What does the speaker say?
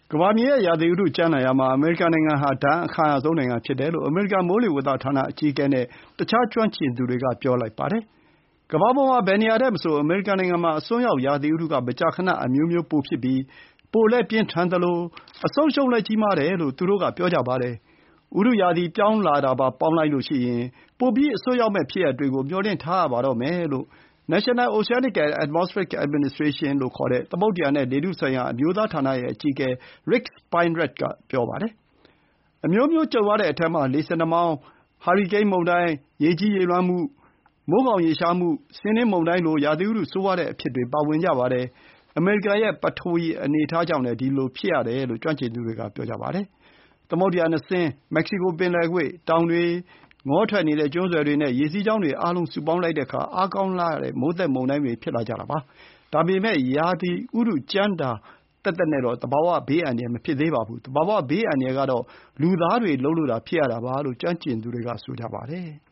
ကမ္ဘာမြေရဲ့ရာသီဥတုကြမ်းလာရာမှာ အမေရိကန်နိုင်ငံဟာ ဒဏ်အခံရဆုံးနိုင်ငံဖြစ်တယ်လို့ အမေရိကန်မိုးလေဝသဌာနအကြီးအကဲနဲ့ တခြားကျွမ်းကျင်သူတွေက ပြောလိုက်ပါတယ်။ ကမ္ဘာပေါ်မှာ ဘယ်နေရာထက်မဆို အမေရိကန်နိုင်ငံမှာ အစွန်းရောက်ရာသီဥတုက မကြာခဏအမျိုးမျိုးပိုဖြစ်ပြီး ပိုလည်းပြင်းထန်သလို အဆုံးအရှုံးလည်းကြီးမားတယ်လို့ သူတို့က ပြောကြပါတယ်။ ဥတုရာသီပြောင်းလာတာပါပေါင်းလိုက်ရင် ပိုပြီးအစွန်းရောက်မယ့်ဖြစ်ရပ်တွေကို မျှော်လင့်ထားရပါတော့မယ်လို့ National Oceanic and Atmospheric Administration လို့ခေါ်တဲ့ သမုဒ္ဒရာနဲ့လေထုဆိုင်ရာ အမျိုးသားဌာနရဲ့အကြီးအကဲ Rick Spinrad က ပြောပါတယ်။ အမျိုးမျိုးကြုံရတဲ့အထဲမှာ လေဆင်နှာမောင်း၊ ဟာရီကိန်းမုန်တိုင်း၊ ရေကြီးရေလွှမ်းမှု၊ မိုးခေါင်ရေရှားမှု၊ ဆင်နှင်းမုန်တိုင်းလို ရာသီဥတုဆိုးဝါးတဲ့အဖြစ်တွေ ပါဝင်ကြပါတယ်။ အမေရိကန်ရဲ့ ပထဝီအနေအထားကြောင့်လည်း ဒီလိုဖြစ်ရတယ်လို့ ကျွမ်းကျင်သူတွေက ပြောပါတယ်။ သမုဒ္ဒရာ ၂ စင်း၊ မက္ကဆီကိုပင်လယ်ကွေ့၊ တောင်တွေ၊ ငေါထွက်နေတဲ့ကျွန်းဆွယ်တွေနဲ့ ရေစီးကြောင်းတွေအားလုံး စုပေါင်းလိုက်တဲ့အခါ အားကောင်းလှတဲ့ မိုးသက်မုန်တိုင်းတွေ ဖြစ်လာကြတာပါ။ ဒါပေမဲ့ ရာသီဥတုကြမ်းတာသက်သက်နဲ့တော့ သဘာဝဘေးအန္တရာယ် မဖြစ်သေးပါဘူး။ သဘာဝဘေးအန္တရာယ်ကတော့ လူသားတွေလုပ်လို့သာ ဖြစ်ရတာပါလို့ ကျွမ်းကျင်သူတွေက ဆိုကြပါတယ်။